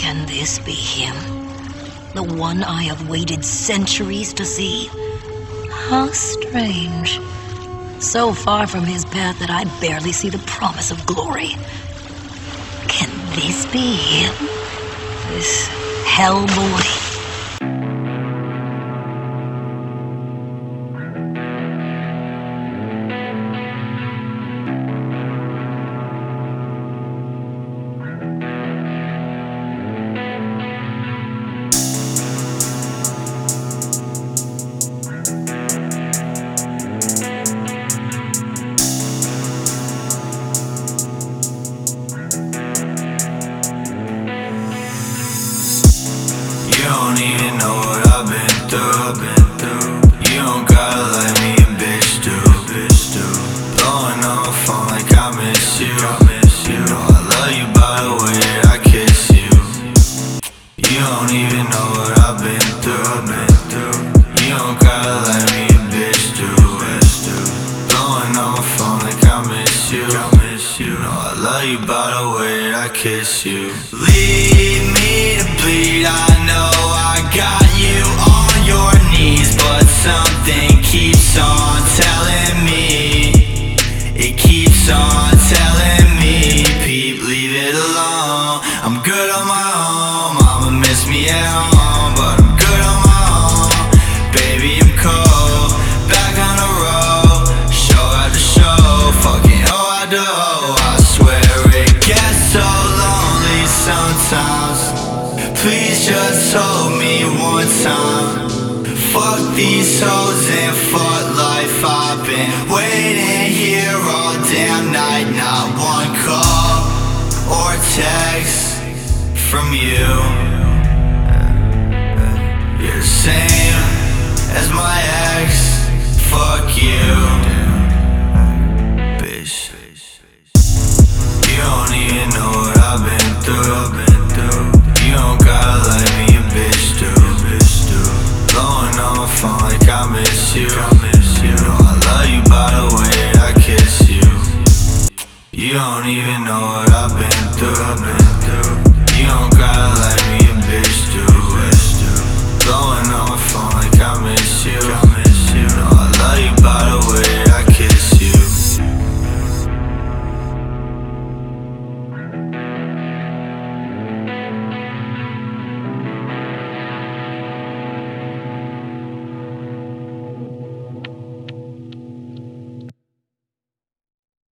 Can this be him? The one I have waited centuries to see? How strange. So far from his path that I barely see the promise of glory. Can this be him? This Hellboy? You don't even know what I've been through. You don't gotta let me a bitch do. Blowing on my phone like I miss you. You know I love you by the way that I kiss you. You don't even know what I've been through. You don't gotta let me a bitch do. Blowing on my phone like I miss you. You know I love you by the way that I kiss you. Leave me to bleed, I know I got you on your knees, but something keeps on telling me, it keeps on telling me, Pete, leave it alone. I'm good on my own, mama miss me at home, but I'm good on my own. Baby, I'm cold, back on the road, show after show, fucking oh I do. I swear it gets so lonely sometimes. Please just hold me one time. Fuck these hoes and fuck life. I've been waiting here all damn night. Not one call or text from you. You're the same as my ex. Fuck you, bitch. You don't even know what I've been through. You don't gotta let me a bitch do. Blowing on my phone like I miss you. You know I love you by the way that I kiss you. You don't even know what I've been through. You don't gotta let me a bitch do. Blowing on my phone like I miss you.